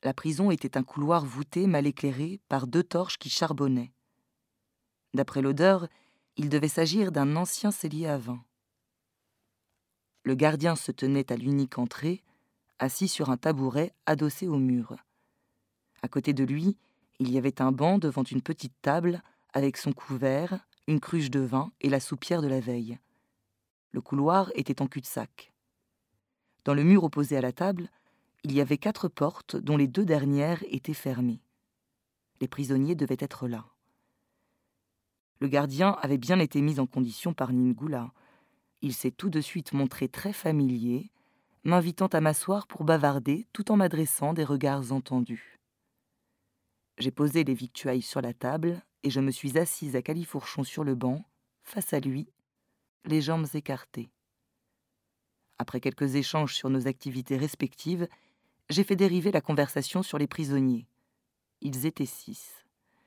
La prison était un couloir voûté mal éclairé par 2 torches qui charbonnaient. D'après l'odeur, il devait s'agir d'un ancien cellier à vin. Le gardien se tenait à l'unique entrée, assis sur un tabouret adossé au mur. À côté de lui, il y avait un banc devant une petite table avec son couvert, une cruche de vin et la soupière de la veille. Le couloir était en cul-de-sac. Dans le mur opposé à la table, il y avait 4 portes dont les 2 dernières étaient fermées. Les prisonniers devaient être là. Le gardien avait bien été mis en condition par Ningula. Il s'est tout de suite montré très familier, m'invitant à m'asseoir pour bavarder tout en m'adressant des regards entendus. J'ai posé les victuailles sur la table et je me suis assise à califourchon sur le banc, face à lui, les jambes écartées. Après quelques échanges sur nos activités respectives, j'ai fait dériver la conversation sur les prisonniers. Ils étaient 6.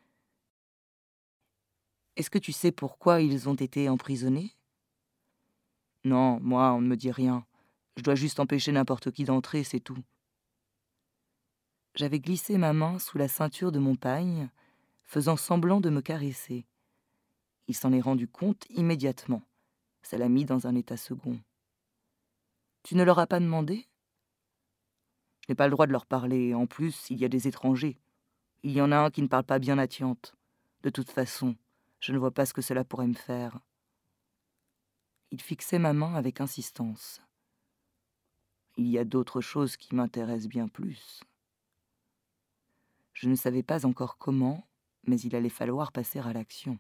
« Est-ce que tu sais pourquoi ils ont été emprisonnés ?»« Non, moi, on ne me dit rien. Je dois juste empêcher n'importe qui d'entrer, c'est tout. » J'avais glissé ma main sous la ceinture de mon pagne, faisant semblant de me caresser. Il s'en est rendu compte immédiatement. Ça l'a mis dans un état second. « Tu ne leur as pas demandé ?»« Je n'ai pas le droit de leur parler. En plus, il y a des étrangers. Il y en a un qui ne parle pas bien Atiante. De toute façon, je ne vois pas ce que cela pourrait me faire. » Il fixait ma main avec insistance. « Il y a d'autres choses qui m'intéressent bien plus. » Je ne savais pas encore comment, mais il allait falloir passer à l'action.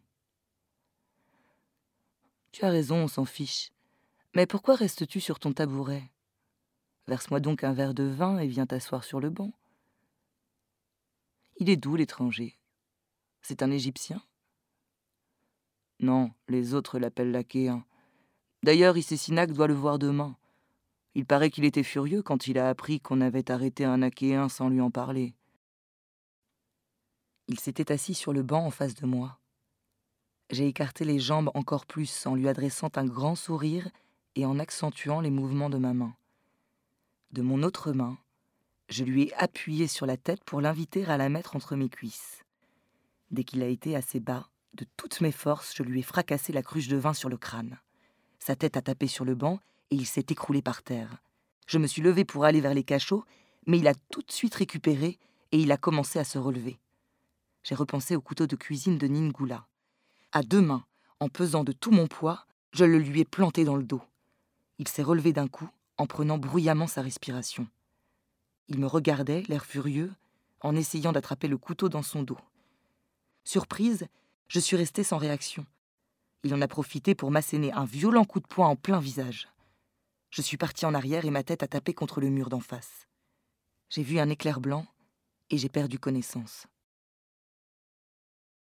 « Tu as raison, on s'en fiche. Mais pourquoi restes-tu sur ton tabouret ? Verse-moi donc un verre de vin et viens t'asseoir sur le banc. » Il est doux, l'étranger. C'est un Égyptien ? Non, les autres l'appellent l'Achéen. D'ailleurs, Issésinak doit le voir demain. Il paraît qu'il était furieux quand il a appris qu'on avait arrêté un Achéen sans lui en parler. Il s'était assis sur le banc en face de moi. J'ai écarté les jambes encore plus en lui adressant un grand sourire et en accentuant les mouvements de ma main. De mon autre main, je lui ai appuyé sur la tête pour l'inviter à la mettre entre mes cuisses. Dès qu'il a été assez bas, de toutes mes forces, je lui ai fracassé la cruche de vin sur le crâne. Sa tête a tapé sur le banc et il s'est écroulé par terre. Je me suis levée pour aller vers les cachots, mais il a tout de suite récupéré et il a commencé à se relever. J'ai repensé au couteau de cuisine de Ningula. À 2 mains, en pesant de tout mon poids, je le lui ai planté dans le dos. Il s'est relevé d'un coup, en prenant bruyamment sa respiration. Il me regardait, l'air furieux, en essayant d'attraper le couteau dans son dos. Surprise, je suis restée sans réaction. Il en a profité pour m'asséner un violent coup de poing en plein visage. Je suis partie en arrière et ma tête a tapé contre le mur d'en face. J'ai vu un éclair blanc et j'ai perdu connaissance.